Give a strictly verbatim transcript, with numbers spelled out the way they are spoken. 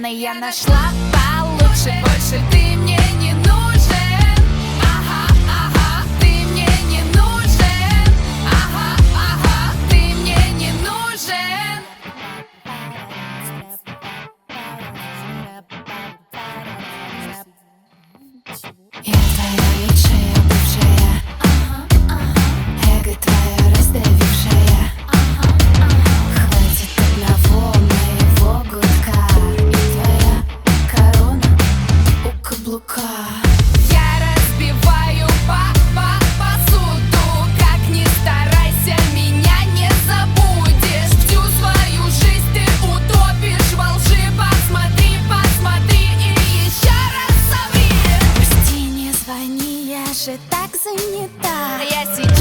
современной я нашла получше. Больше ты мне не нужен. Ага, ага, ты мне не нужен. Ага, ага, ты мне не нужен. Я твоя лучшая бывшая, эго твое раздавившее. Хватит одного моего гудка, и твоя корона у каблука. Я разбиваю по по посуду. Как ни старайся, меня не забудешь. Всю свою жизнь ты утопишь во лжи. Посмотри, посмотри и еще раз соври. Прости, не звони, я же так занята. Я сейчас